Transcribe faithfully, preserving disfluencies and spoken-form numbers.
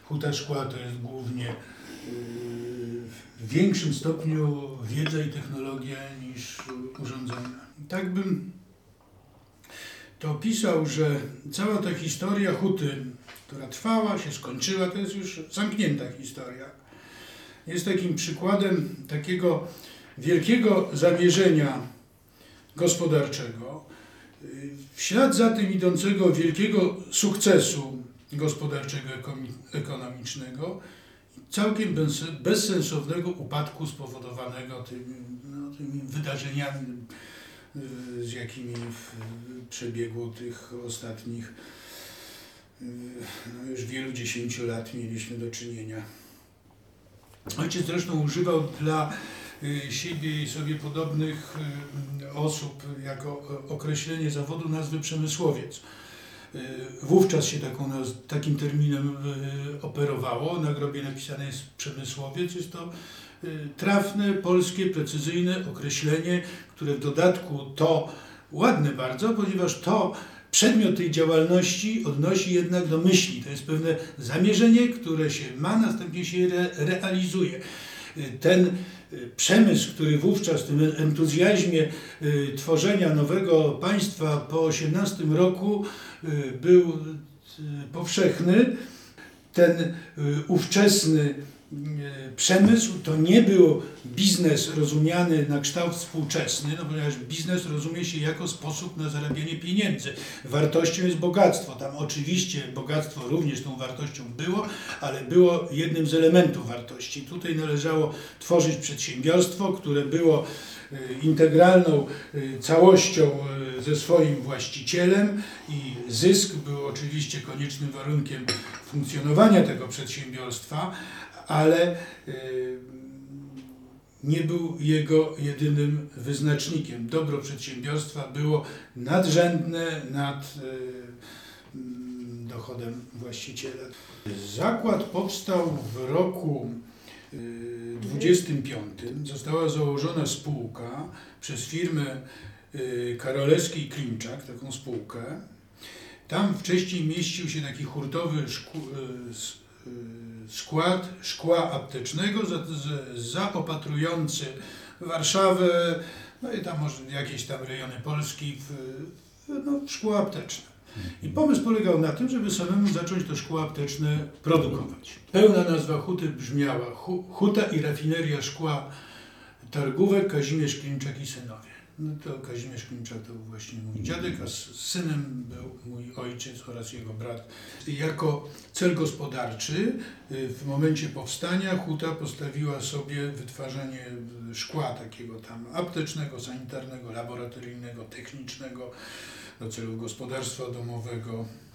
Huta Szkła to jest głównie w większym stopniu wiedza i technologia niż urządzenia. Tak bym to opisał, że cała ta historia huty, która trwała, się skończyła, to jest już zamknięta historia. Jest takim przykładem takiego wielkiego zamierzenia gospodarczego, w ślad za tym idącego wielkiego sukcesu gospodarczego, ekonomicznego, całkiem bezsensownego upadku spowodowanego tymi, no, tymi wydarzeniami, z jakimi w przebiegu tych ostatnich no, już wielu dziesięciu lat mieliśmy do czynienia. Ojciec zresztą używał dla siebie i sobie podobnych osób jako określenie zawodu nazwy przemysłowiec. Wówczas się taką, takim terminem operowało. Na grobie napisane jest przemysłowiec. Jest to trafne, polskie, precyzyjne określenie, które w dodatku to ładne bardzo, ponieważ to przedmiot tej działalności odnosi jednak do myśli. To jest pewne zamierzenie, które się ma, następnie się re realizuje. Ten przemysł, który wówczas w tym entuzjazmie tworzenia nowego państwa po osiemnastym roku był powszechny, ten ówczesny przemysł to nie był biznes rozumiany na kształt współczesny, no ponieważ biznes rozumie się jako sposób na zarabianie pieniędzy. Wartością jest bogactwo. Tam oczywiście bogactwo również tą wartością było, ale było jednym z elementów wartości. Tutaj należało tworzyć przedsiębiorstwo, które było integralną całością ze swoim właścicielem i zysk był oczywiście koniecznym warunkiem funkcjonowania tego przedsiębiorstwa, ale nie był jego jedynym wyznacznikiem. Dobro przedsiębiorstwa było nadrzędne nad dochodem właściciela. Zakład powstał w roku dwudziestym piątym. Została założona spółka przez firmę Karolewski i Klimczak, taką spółkę. Tam wcześniej mieścił się taki hurtowy skład szkła aptecznego zaopatrujący Warszawę, no i tam może jakieś tam rejony Polski w, no, w szkło apteczne. I pomysł polegał na tym, żeby samemu zacząć to szkło apteczne produkować. Pełna nazwa huty brzmiała Huta i Rafineria Szkła Targówek Kazimierz Klimczak i synowie. No to Kazimierz Klimczak to był właśnie mój dziadek, a synem był mój ojciec oraz jego brat. Jako cel gospodarczy w momencie powstania huta postawiła sobie wytwarzanie szkła takiego tam aptecznego, sanitarnego, laboratoryjnego, technicznego do celów gospodarstwa domowego.